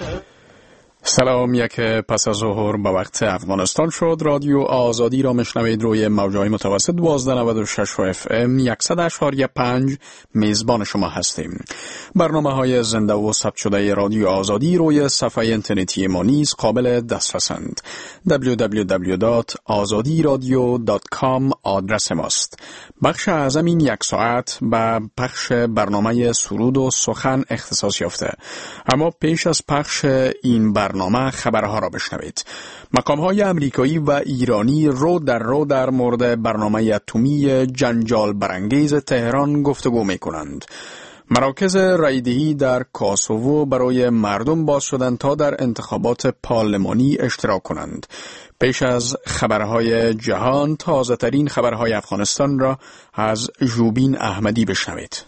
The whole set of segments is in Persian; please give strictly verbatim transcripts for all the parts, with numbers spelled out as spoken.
سلام، یک پس از ظهر به وقت افغانستان شد. رادیو آزادی را میشنوید روی موج‌های متوسط دوازده نود و شش اف ام صد و اشاری پنج. میزبان شما هستیم. برنامه های زنده و ثبت شده رادیو آزادی روی صفحه اینترنتی ما نیز قابل دسترسند. دبلیو دبلیو دبلیو دات آزادی رادیو دات کام آدرس ماست. بخش اعظم این یک ساعت به پخش برنامه سرود و سخن اختصاص یافته. اما پیش از پخش این برنامه خبرها را بشنوید. مقام‌های امریکایی و ایرانی رو در رو در مورد برنامه اتمی جنجال برانگیز تهران گفتگو می‌کنند. مراکز رایدهی در کاسوو برای مردم باز شدند تا در انتخابات پارلمانی اشتراک کنند. پیش از خبرهای جهان، تازه ترین خبرهای افغانستان را از ژوبین احمدی بشنوید.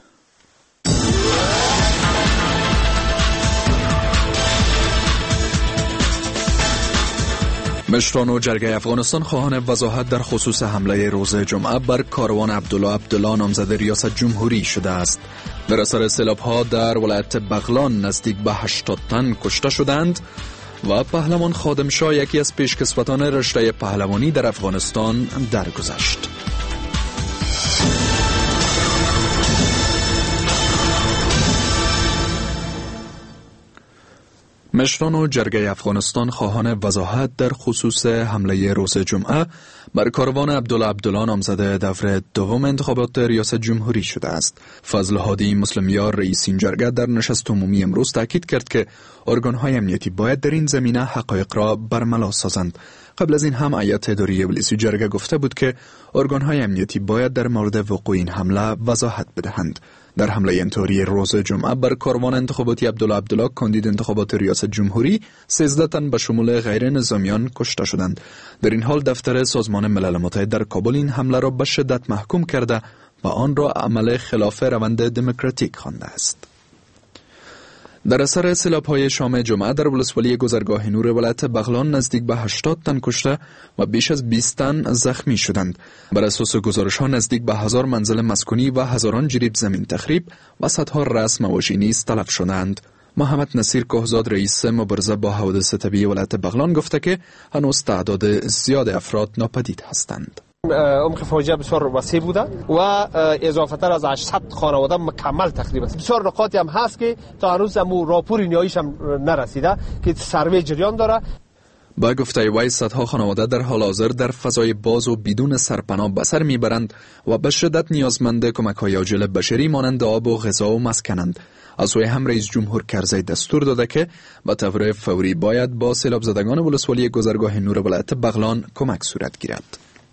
مشران و جرگه افغانستان خواهان وضاحت در خصوص حمله روز جمعه بر کاروان عبدالله عبدالله نامزد ریاست جمهوری شده است. در اثر سیلاب‌ها در ولایت بغلان نزدیک به هشتاد تن کشته شدند و پهلوان خادمشاه، یکی از پیشکسوتان رشته پهلوانی در افغانستان، درگذشت. مشران و جرگه افغانستان خواهان وضاحت در خصوص حمله روز جمعه بر کاروان عبدالله عبدالله نامزد دور دوم انتخابات ریاست جمهوری شده است. فضل هادی مسلمیار، رئیس این جرگه، در نشست عمومی امروز تاکید کرد که ارگان‌های امنیتی باید در این زمینه حقایق را برملا سازند. قبل از این هم هیئت اداری ابلیسی جرگه گفته بود که ارگان‌های امنیتی باید در مورد وقوع این حمله وضاحت بدهند. در حمله انتحاری روز جمعه بر کاروان انتخاباتی عبدالله عبدالله، کاندید انتخابات ریاست جمهوری، سیزده تن به شمول غیر نظامیان کشته شدند. در این حال دفتر سازمان ملل متحد در کابل این حمله را به شدت محکوم کرده و آن را عمل خلاف روند دموکراتیک خوانده است. در اثر سیلاب‌های شام جمعه در ولسوالی گذرگاه نور ولایت بغلان نزدیک به هشتاد تن کشته و بیش از بیست تن زخمی شدند. بر اساس گزارش‌ها نزدیک به هزار منزل مسکونی و هزاران جریب زمین تخریب و صدها رأس مواشی نیز تلف شدند. محمد نصیر کهزاد، رئیس مبارزه با حوادث طبیعی ولایت بغلان، گفته که هنوز تعداد زیاد افراد ناپدید هستند. عمق فاجعه بسیار وسیع بوده و اضافه تر از هشتصد خانواده مکمل تخریب است. بسیار نقاطی هم هست که تا هنوز هم راپور نهاییش هم نرسیده که سروی جریان داره. با گفته وی صدها خانواده در حال حاضر در فضای باز و بدون سرپناه به سر میبرند و به شدت نیازمند کمک‌های عاجل بشری مانند آب و غذا و مسکنند. از سوی هم رئیس جمهور کرزی دستور داده که به طور فوری باید با سیلاب زدگان ولسوالی گذرگاه نور ولایت بغلان کمک صورت گیرد.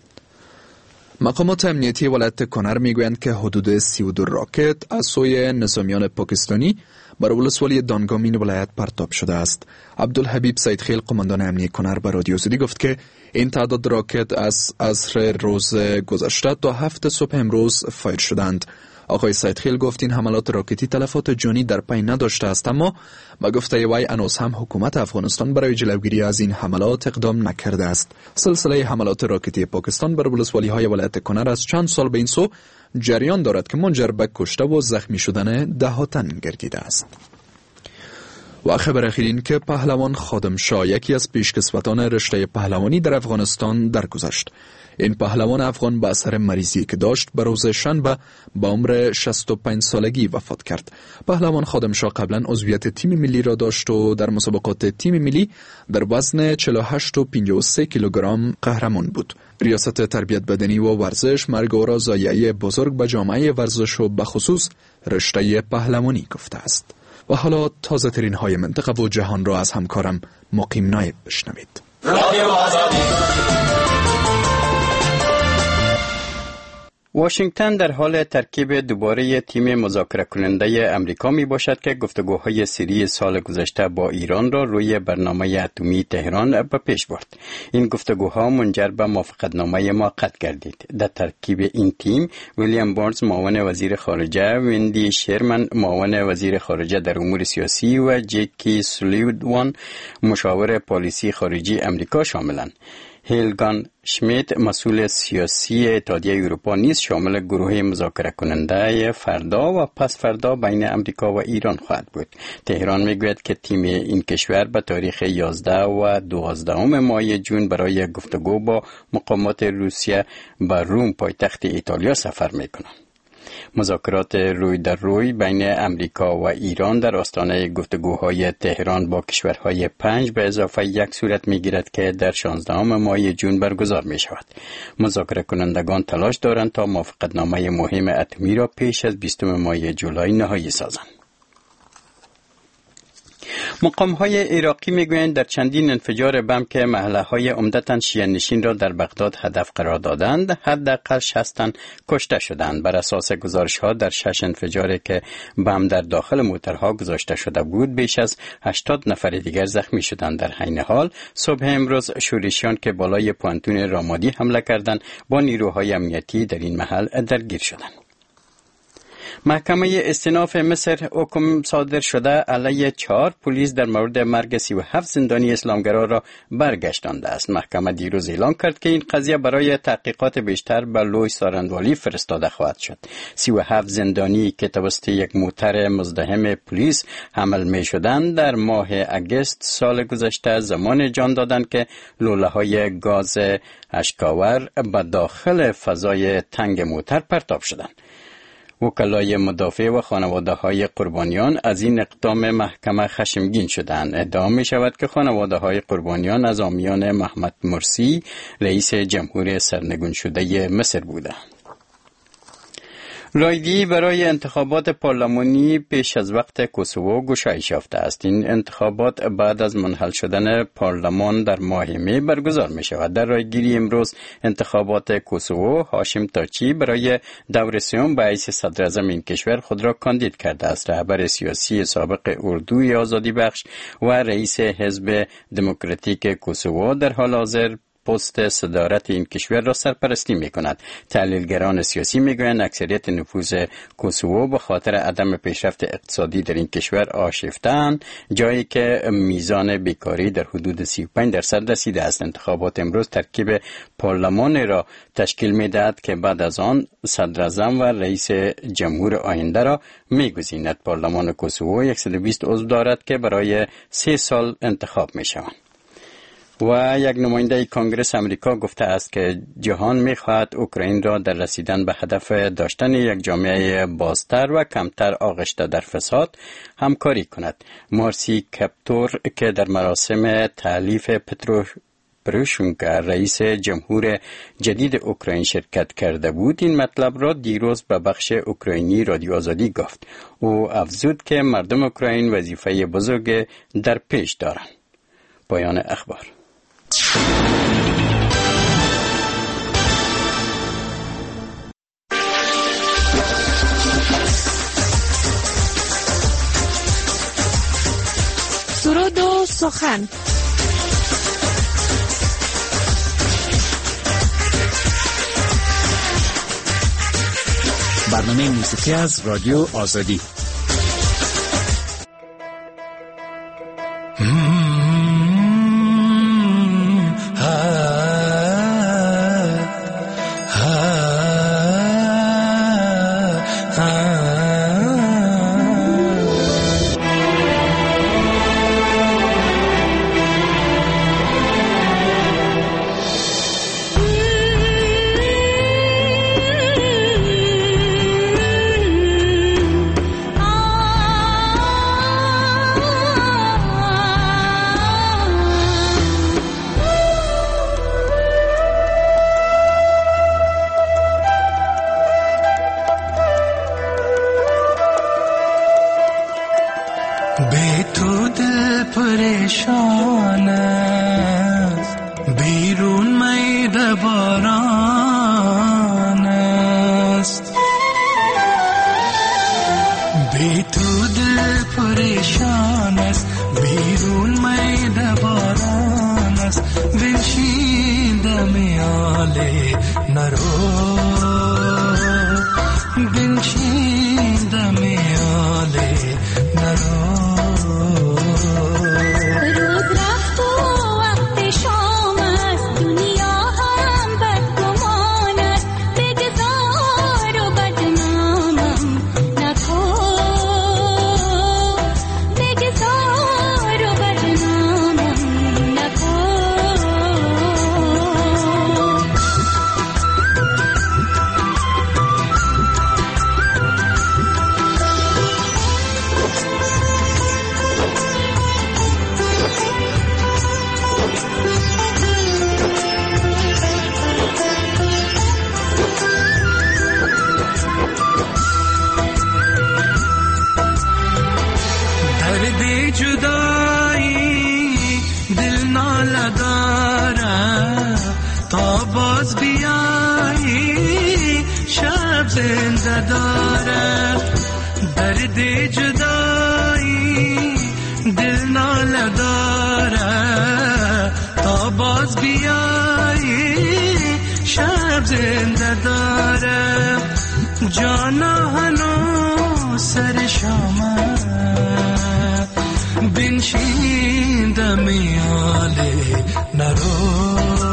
مقامات امنیتی ولایت کنر میگویند که حدود سی و دو راکت از سوی نظامیان پاکستانی بر ولسوالی دانگامین ولایت پرتاب شده است. عبدالحبیب سیدخیل، قماندان امنیتی کنر، به رادیو آزادی گفت که این تعداد راکت از عصر روز گذشته تا هفت صبح امروز فایر شدند. آقای سیدخیل گفت این حملات راکتی تلفات جانی در پی نداشته است، اما با گفته وی هنوز هم حکومت افغانستان برای جلوگیری از این حملات اقدام نکرده است. سلسله حملات راکتی پاکستان بر ولسوالی های ولایت کنر از چند سال به این سو جریان دارد که منجر به کشته و زخمی شدن ده ها تن گردیده است. و خبر اخیر این که پهلوان خادمشاه، یکی از پیشکسوتان رشته پهلوانی در افغانستان، درگذشت. این پهلوان افغان به اثر مریضی که داشت به روز شنبه با عمر شصت و پنج سالگی وفات کرد. پهلوان خادمشاه قبلا عضویت تیم ملی را داشت و در مسابقات تیم ملی در وزن چهل و هشت و پنجاه و سه کیلوگرم قهرمان بود. ریاست تربیت بدنی و ورزش مرگ او را ضایعه بزرگ به جامعه ورزش و به خصوص رشته پهلوانی گفته است. و حالا تازه ترین های منطقه و جهان را از همکارم مقیم نایب بشنوید. رادیو آزادی. واشنگتن در حال ترکیب دوباره تیم مذاکره کننده امریکا می باشد که گفتگوهای سری سال گذشته با ایران را روی برنامه اتمی تهران به پیش برد. این گفتگوها منجر به موافقتنامه موقت گردید. در ترکیب این تیم ویلیام بارنز معاون وزیر خارجه، ویندی شرمن معاون وزیر خارجه در امور سیاسی و جکی سولیوان مشاور پالیسی خارجی امریکا شاملند. هیلگان شمیت مسئول سیاسی اتحادیه اروپا نیز شامل گروه مذاکره کننده فردا و پس فردا بین امریکا و ایران خواهد بود. تهران میگوید که تیم این کشور به تاریخ یازده و دوازده ماه جون برای گفتگو با مقامات روسیه به روم پایتخت ایتالیا سفر میکنند. مذاکرات روی در روی بین امریکا و ایران در آستانه گفتگوهای تهران با کشورهای پنج به اضافه یک صورت میگیرد که در شانزدهم ماه جون برگزار می شود. مذاکره کنندگان تلاش دارند تا موافقتنامه مهم اتمی را پیش از بیستم ماه جولای نهایی سازند. مقام‌های عراقی میگویند در چندین انفجار بم که محله‌های عمدتاً شیعه نشین را در بغداد هدف قرار دادند، حداقل شصت تن کشته شدند. بر اساس گزارش‌ها در شش انفجاری که بم در داخل موترها گذاشته شده بود، بیش از هشتاد نفر دیگر زخمی شدند. در عین حال صبح امروز شورشیان که بالای پوانتون رامادی حمله کردند، با نیروهای امنیتی در این محل درگیر شدند. محکمه استئناف مصر حکم صادر شده علیه چهار پلیس در مورد مرگ سی و هفت زندانی اسلامگرا را برگشتانده است. محکمه دیروز اعلام کرد که این قضیه برای تحقیقات بیشتر به لوی سارندوالی فرستاده خواهد شد. سی و هفت زندانی که توسط یک موتر مزدحم پلیس حمل می شدند در ماه اگست سال گذشته زمان جان دادند که لوله‌های گاز اشکاور به داخل فضای تنگ موتر پرتاب شدند. وکلای مدافع و خانواده های قربانیان از این اقدام محکمه خشمگین شدند. ادعا می شود که خانواده های قربانیان از آمیان محمد مرسی رئیس جمهور سرنگون شده مصر بودند. رایگیری برای انتخابات پارلمانی پیش از وقت کوسوو گشایش یافته است. این انتخابات بعد از منحل شدن پارلمان در ماه می برگزار می شود. در رایگیری امروز انتخابات کوسوو، هاشم تاچی برای دور سوم به حیث صدر اعظم این کشور خود را کاندید کرده است. رهبر سیاسی سابق اردوی آزادی بخش و رئیس حزب دموکراتیک کوسوو در حال حاضر پست صدارت این کشور را سرپرستی می کند. تحلیلگران سیاسی می گویند اکثریت نفوذ کوسوو به خاطر عدم پیشرفت اقتصادی در این کشور آشفته‌اند، جایی که میزان بیکاری در حدود سی و پنج درصد رسیده است. انتخابات امروز ترکیب پارلمان را تشکیل می دهد که بعد از آن صدر اعظم و رئیس جمهور آینده را می گزیند. پارلمان کوسوو صد و بیست عضو دارد که برای سه سال انتخاب می شوند. و یک نماینده کنگره امریکا گفته است که جهان می‌خواهد اوکراین را در رسیدن به هدف داشتن یک جامعه بازتر و کمتر آغشته در فساد همکاری کند. مارسی کپتور که در مراسم تألیف پترو پروشونکو رئیس جمهور جدید اوکراین شرکت کرده بود، این مطلب را دیروز به بخش اوکراینی رادیو آزادی گفت. او افزود که مردم اوکراین وظیفه بزرگ در پیش دارند. پایان اخبار. سرود و سخن. برنامه موسیقی از رادیو آزادی. روز رفت و وقت شام است، دنیا ندارم تا باز بیایی شب زنده دارم درد جدایی دل ناله دارم تا باز بیایی شب زنده دارم جانا هنو سر شامم بنشین دمی آله نرو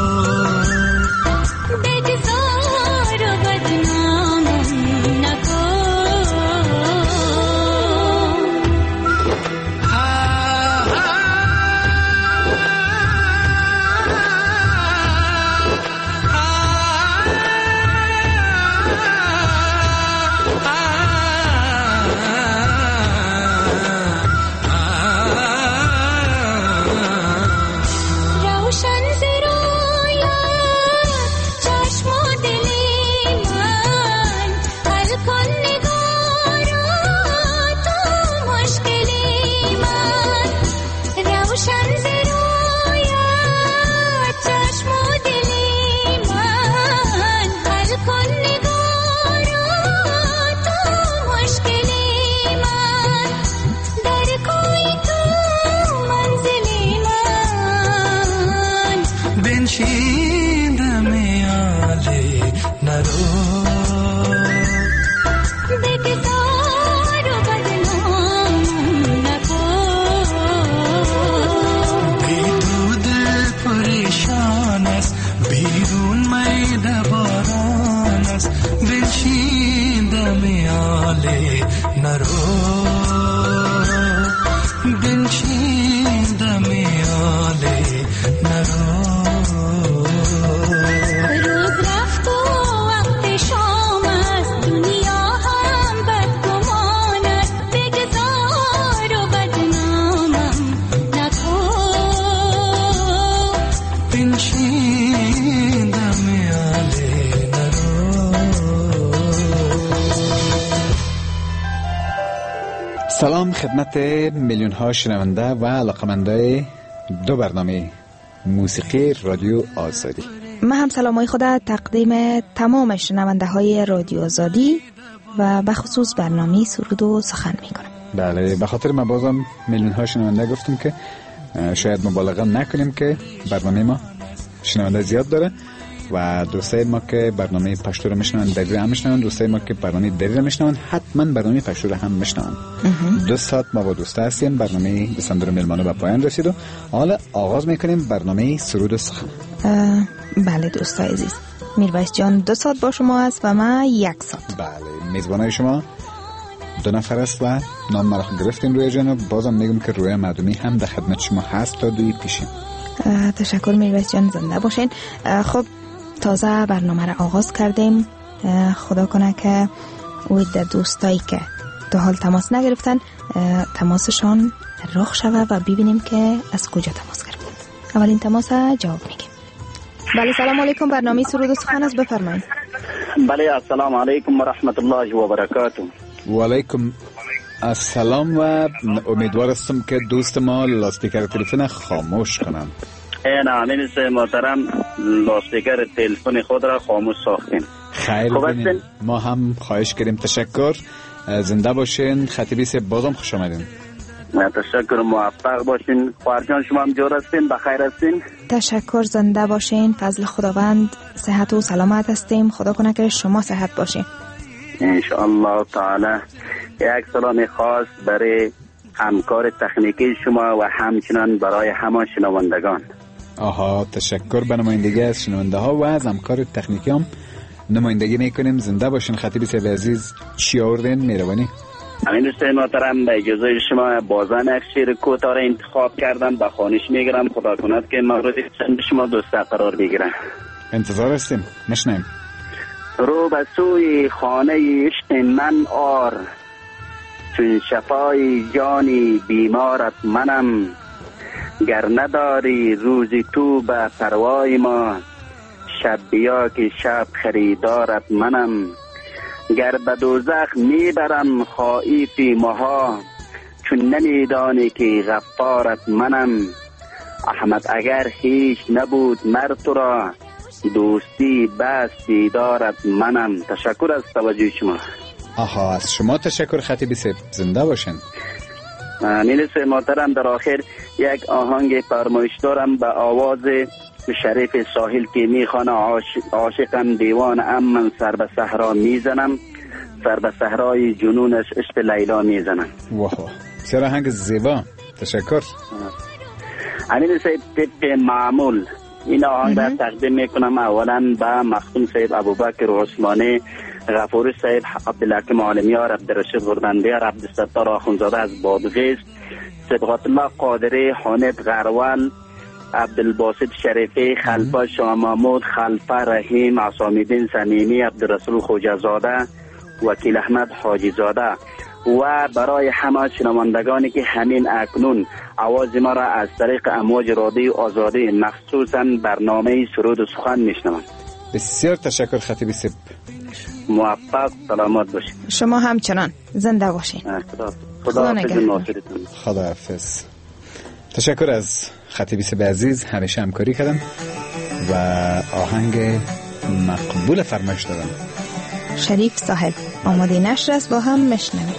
سلام خدمت میلیون ها شنونده و علاقمندای دو برنامه موسیقی رادیو آزادی. من هم سلامای خود تقدیم تمام شنونده های رادیو آزادی و به خصوص برنامه سرود و سخن میکنم. بله، به خاطر ما بازم میلیون ها شنونده گفتم که شاید مبالغه نکنیم که برنامه ما شنونده زیاد داره و دوستای ما که برنامه پشتو رو میشنون دری هم میشنون، دوستای ما که برنامه دری رو میشنون حتما برنامه پشتو رو هم میشنون. دو ساعت ما با دوستا هستیم، برنامه بسندر میلمانو به پایان رسید و حالا آغاز میکنیم برنامه سرود و سخن. بله دوستای عزیز، میرویس جان دو ساعت با شما است و من یک ساعت. بله، میزبانای شما دو نفر است و نام مرا گرفتیم روی جان و بازم میگم که روی مردمی هم در خدمت شما هست تا دوی پیشیم. تشکر میرویس جان، زنده باشین. خب تازه برنامه را آغاز کردیم، خدا کنه که اوی در دوستایی که تا حال تماس نگرفتن تماسشان رخ شوه و ببینیم که از کجا تماس گرفتن. اولین تماس جواب میگیم. بله سلام علیکم، برنامه سرود و سخن است، بفرمایید. بله السلام علیکم و رحمت الله و برکاته. و علیکم السلام و امیدوار هستم که دوست ما لاسپیکر تلفن خاموش کنم. نه امین محترم، لاسپیکر تلفن خود را خاموش ساختیم. خیلی بینیم، ما هم خواهش کردیم. تشکر، زنده باشین. خطیبی سے بازم خوش آمدین. تشکر، موفق باشین. خواهرجان شما هم جور هستین، بخیر هستین؟ تشکر، زنده باشین. فضل خداوند، صحت و سلامت هستیم. خدا کنه که شما صحت باشین انشاءالله تعالی. یک سلام خاص برای همکار تکنیکی شما و همچنان برای همه شنوندگان. آها، تشکر به نمایندگی از شنونده ها و از همکار تکنیکی هم نمایندگی میکنیم. زنده باشین. خطیب صاحب عزیز چی آوردین؟ مهربانی. امین دوستای محترم، به اجازه شما بازن یک شعر کوتاه را انتخاب کردم، به خوانش میگیرم. خدا کند که مورد پسند شما دوستا قرار بگیره. انتظار هستیم، مشنیم. رو به سوی خانه عشق من آر، چون شفای جانی بیمارت منم. گر نداری روزی تو به پروای ما، شب بیا که شب خریدارت منم. گر به دوزخ میبرم خائفی مها، چون نمیدانی که غفارت منم. احمد اگر هیچ نبود مرد تو را، دوستی بس دیدارت منم. تشکر از توجه شما. آها، از شما تشکر خطیبی صاحب، زنده باشین. نیلس محترم، در آخر یک آهنگ فرمایش دارم به آواز شریف ساحل که میخوانه: عاشقم دیوان ام من سر به صحرا میزنم، سر به صحرای جنونش عشق لیلا میزنم. واه، چرا آهنگ زیبا. تشکر. امین صاحب، طبق معمول این آهنگ را تقدیم میکنم اولا به مختوم صاحب ابوبکر عثمانی، غفوری صاحب، عبدالحکیم عالمیار، عبدالرشید غربندیار، عبدالستار آخونزاده از بادغیس، صبغت الله قادری، حامد غروال، عبدالباسط شریفی، خلفه شاه محمود، خلفه رحیم، عصامیدین صمیمی، عبدالرسول خوجزاده، وکیل احمد حاجی زاده و برای همه شنوندگانی که همین اکنون آواز ما را از طریق امواج رادیو آزادی مخصوصا برنامه سرود و سخن میشنوند. بسیار تشکر خطیبی صاحب. موفق سلامت باشید. شما همچنان زنده باشید. خدا خدا نگهدار. خدا حافظ. تشکر از خطیبی صاحب عزیز، همیشه همکاری کردن و آهنگ مقبول فرمایش دادن. شریف صاحب آماده نشر است، با هم میشنویم.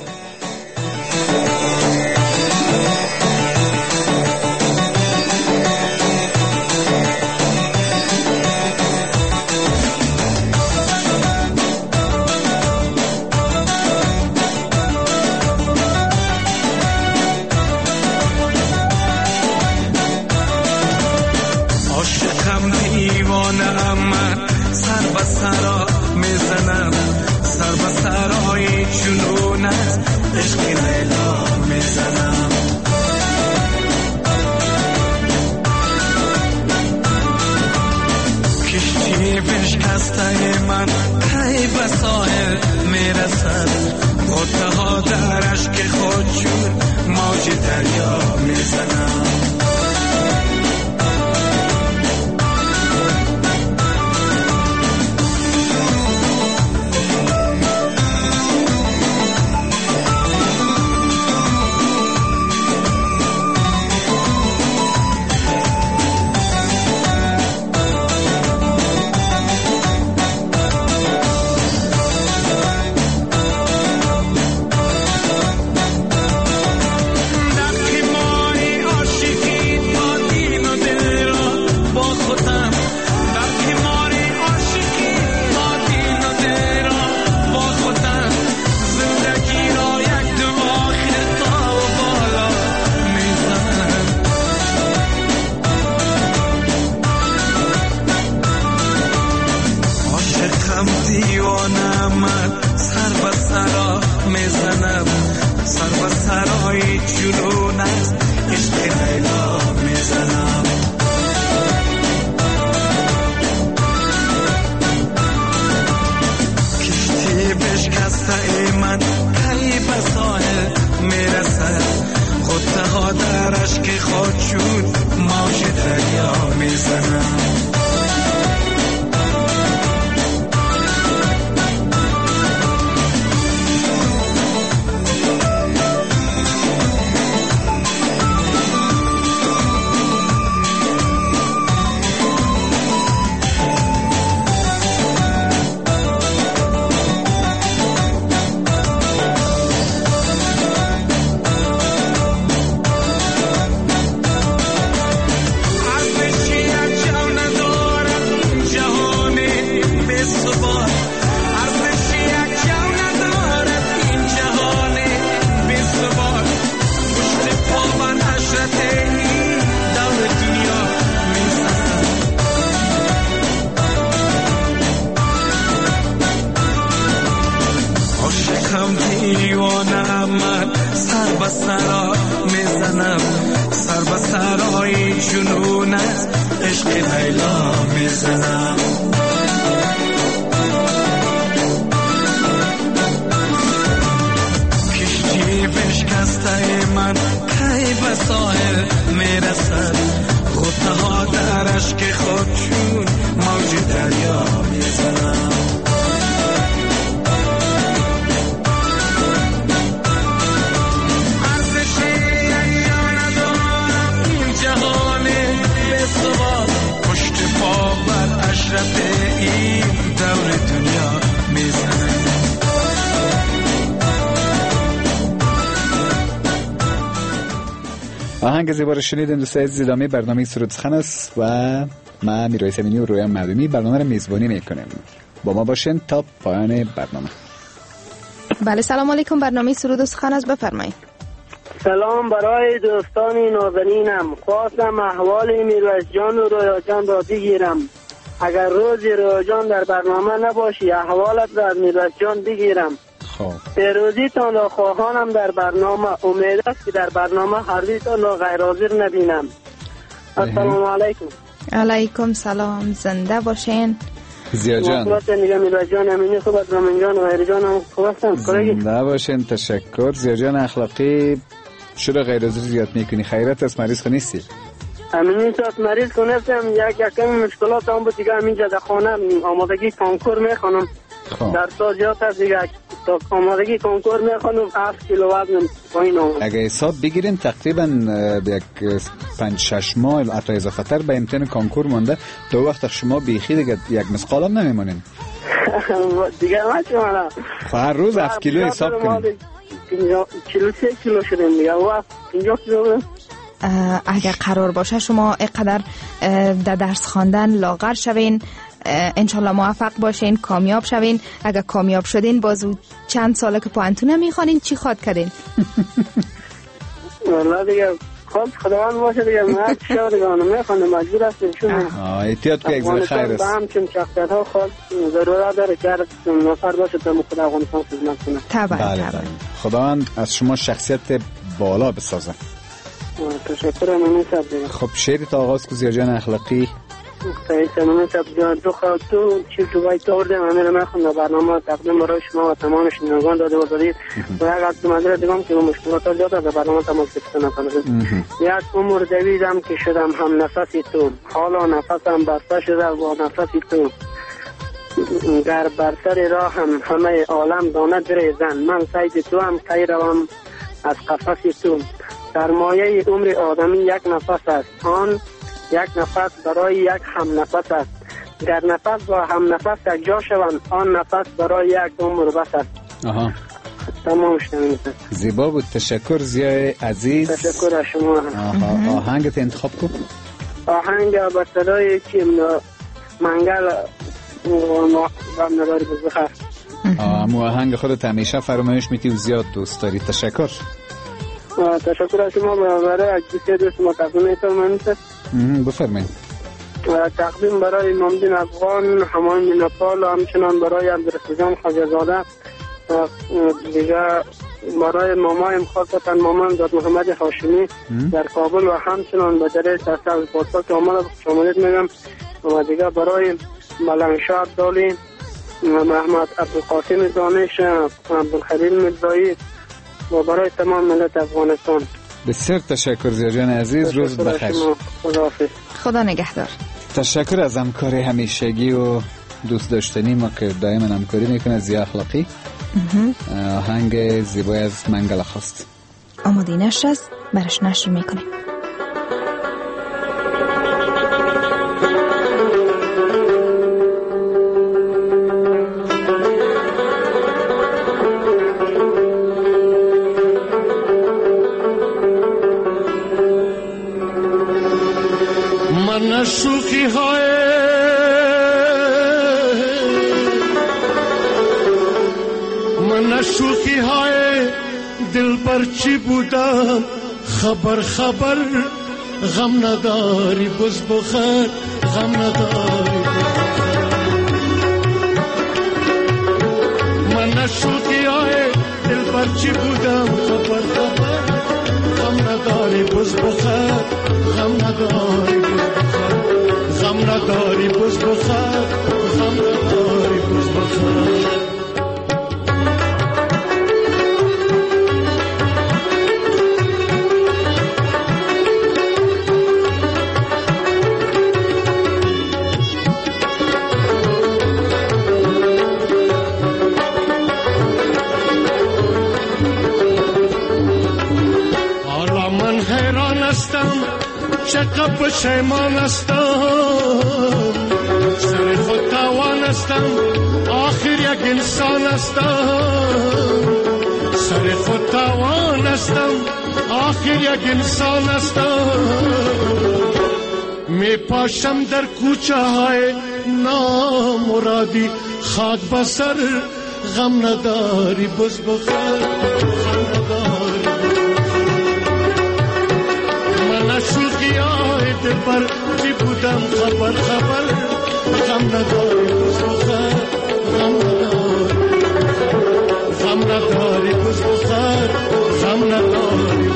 عاشقم دیوانه من سر به سرا میزنم، سر به سرای جنونت عشق لیلا میزنم. کشتی بشکسته من کی به ساحل میرسد، غوطه ها در اشک خود چون موج دریا میزنم. ارزش یک جا ندارد این جهان آهنگ زیبا رو شنیدیم دوستان عزیز. ادامه برنامه سرود سخن است و ما میرای سمینی و رویان معلومی برنامه رو میزبانی میکنیم. با ما باشین تا پایان برنامه. بله سلام علیکم، برنامه سرود سخن است، بفرمایید. سلام برای دوستان نازنینم، خواستم احوال میرویس جان و رویا جان را بگیرم. اگر روزی رویا جان در برنامه نباشی احوالت را از میرویس جان بگیرم. خب پیروزی تان را خواهانم در برنامه، امید است که در برنامه هردیتان را غیر حاضر نبینم. السلام علیکم. علیکم سلام، زنده باشین. زیا جان میرویس جان امینی خوب است، رامین جان و غیر جان هم خوب هستن. زنده باشین، تشکر. زیا جان اخلاقی چرا غیر حاضر زیاد میکنی؟ خیرت است، مریض نیستی؟ همین ساعت مریض کنستم، یک یکم مشکلات هم بود دیگه. همینجا در خانه آمادگی کنکور میخوانم. در سال زیاد است دیگه، تا آمادگی کنکور میخوانم. هفت کیلو وزنم پایین آمد. اگه حساب بگیریم تقریبا یک پنج شش ماه حتی اضافه تر به امتحان کنکور مونده. دو وقت شما بیخی دیگه یک مسقال هم نمیمونین دیگه. ما چه هر روز هفت کیلو حساب کنیم. چهل و سه کیلو شدیم دیگه. و پنجاه کیلو. اگر قرار باشه شما اینقدر در درس خواندن لاغر شوین، انشالله موفق باشین، کامیاب شوین. اگر کامیاب شدین بازو چند ساله که پوانتونه میخوانین چی خواد کردین؟ والله دیگه خود خداوند باشه دیگه. من چه دیگه اونو میخوانم، مجبور هستیم. چون احتیاط که اگزار خیر است. با همچین شخصیت ها خود ضرورت داره که نفر باشه تا خود افغانستان خدمت کنه. طبعا طبعا. خداوند از شما شخصیت بالا بسازه. تشکر ممنون صاحب. خب شعر تا آغاز کو زیا جان اخلاقی. سعید ممنون صاحب. دو خواهد تو چیز تو باید توردم همه رو میخوند برنامه تقدیم برای شما و تمام شنوندگان داده و دادید. و یک از مدیر دیگم که مشکلات ها زیاد در برنامه تمام کردن کنم. یک عمر دویدم که شدم هم نفسی تو، حالا نفسم بسته شده و نفسی تو. در برسر راه هم همه عالم دانه بریزن، من سعید تو هم کی روم از قفس تو. سرمایه عمر آدمی یک نفس است، آن یک نفس برای یک هم نفس است. در نفس با هم نفس یک جا شوند، آن نفس برای یک عمر بس است. آها تمام شدیم. زیبا بود، تشکر زیای عزیز. تشکر از شما. آها آهنگت انتخاب کن. آهنگ با صدای چی منگل و نداری بزخر. آه آهنگ خودت همیشه فرمایش میتی و زیاد دوست داری. تشکر. تشکر از شما برای اجیسه دوست ما تقدیم ایتان منیست. بفرمایید. تقدیم برای مامدین افغان، حماین نپال و همچنان برای عبدالرسیجان خواجه‌زاده. دیگه برای مامایم خاصتا مامان داد محمد هاشمی در کابل و همچنان به جره سرسل پاسا که آمده شاملیت میگم. و دیگه برای ملنگشار دالی، محمد عبدالقاسم دانش، عبدالخلیل مرزایی و برای تمام ملت افغانستان. بسیار تشکر زیا جان عزیز. روز بخیر. خدا نگهدار. تشکر از همکار همیشگی و دوست داشتنی ما که دائما همکاری میکنه زیا اخلاقی. آهنگ زیبای از منگل خواست. آماده نشر است، برش نشر میکنیم. من شوخی های من شوخی های دل پر چی بودم، خبر خبر غم نداری بز بخیر غم نداری. من شوخی های دل پر چی بودم، خبر خبر غم نداری بز بخیر غم نداری. غم نداری بز بخیر غم نداری بز بخیر. حالا من حیران هستم چقدر پشیمان هستم، سر خود تاوان هستم آخر یک انسان هستم. سر خود تاوان هستم آخر یک انسان هستم. می پاشم در کوچه های نامرادی، خاک بسر غم نداری بز بخیر، غم نداری. من شوخی های دل پر چی بودم خبر خبر، غم نداری بز بخیر، غم نداری، غم نداری بز بخیر، غم نداری.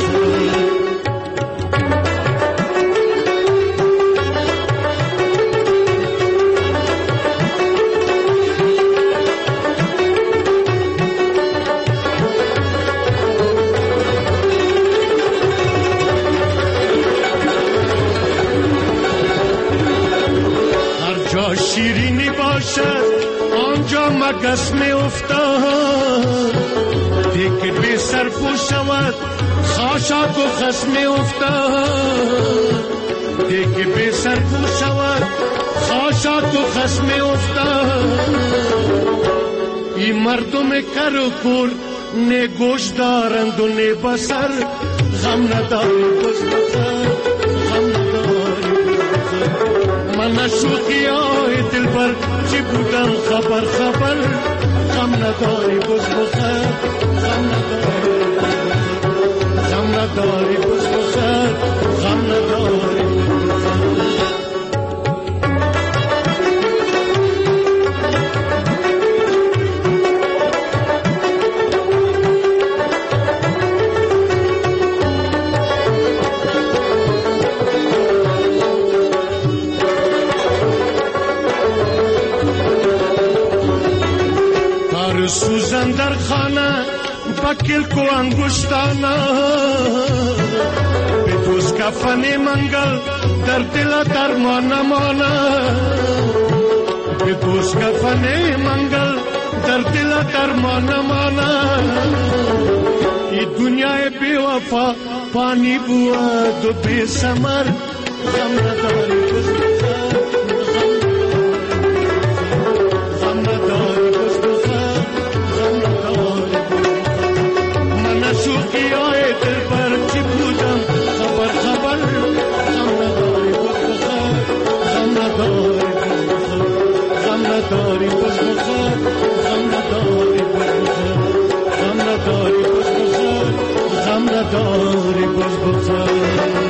شیرینی باشد آنجا مگس می افتاد، دیگه بی سر پو شود خاشاک و خس می افتاد، دیگه بی سر پو شود خاشاک و خس می افتاد. این مردم کر و کور نه گوش دارند و نه بسر، غم نداری بز بخیر، غم نداری بز بخیر. من شوخی های دل بر چی بودم خبر خبر، غم نداری بز بخیر، غم نداری، غم نداری بز بخیر، غم نداری. سوزن در خانه بکل کو انگشتانه، به دوست کفن منگل در دل درمان مانه، به دوست کفن منگل در دل درمان مانه. ای دنیای بی وفا پانی بود و بی ثمر، غم نداری بز بخیر، غم نداری بز بخیر، غم نداری. من شوخی های دل پر چی بودم خبر خبر، غم نداری بز بخیر، غم نداری بز بخیر، غم نداری بز بخیر، غم نداری بز بخیر، غم نداری بز بخیر، غم نداری بز بخیر.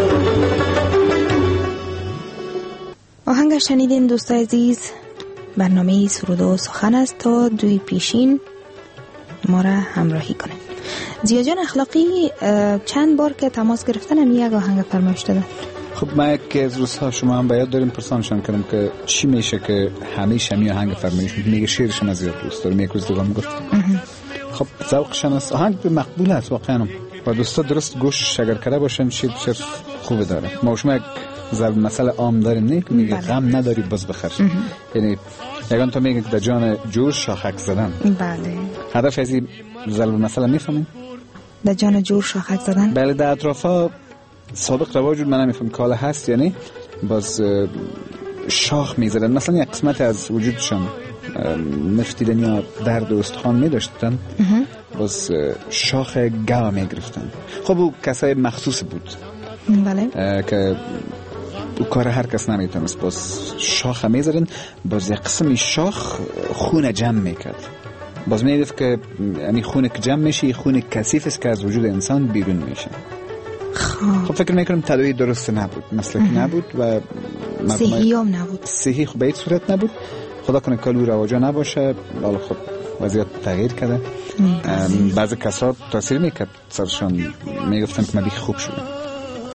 آهنگ شنیدین دوستای عزیز. برنامه سرود و سخن است تا دوی پیشین ما را همراهی کنه. زیا جان اخلاقی چند بار که تماس گرفتن هم یک آهنگ فرمایش دادن. خب من که از روزها شما هم باید داریم پرسانشان کردم که چی میشه که همیشه می آهنگ فرمایش میگه شعرشون از زیاد دوست دارم. یک روز دیگه میگفت خب ذوقشون است، آهنگ مقبول است واقعا و دوستا درست گوش شگر کرده باشن شعر شعر خوب داره. ما شما یک ضرب مثل عام داریم نه که میگه غم نداری باز بخیر، یعنی یگان تو میگه که در جان جور شاخک زدن. بله هدف از این ضرب مثل میفهمین؟ در جان جور شاخک زدن. بله در اطرافا سابق رواج بود، من نمیفهم کاله هست، یعنی باز شاخ میزدن. مثلا یک قسمت از وجودشان نفتیدن یا درد و استخوان میداشتن، باز شاخ گاو میگرفتن. خب او کسای مخصوص بود بله که او کار هر کس نمیتونست. باز شاخ میزدن، باز یک قسمی شاخ خون جمع میکرد. باز میگفت که یعنی خون که جمع میشه خون کثیف است که از وجود انسان بیرون میشه. خب فکر میکنم تداوی درست نبود، مسلک نبود و صحیح هم نبود. صحیح خب به هیچ صورت نبود. خدا کنه کالو رواجا نباشه. حالا خب وضعیت تغییر کرده. بعضی کسا تاثیر میکرد سرشان، میگفتن که من بیخ خوب شدم.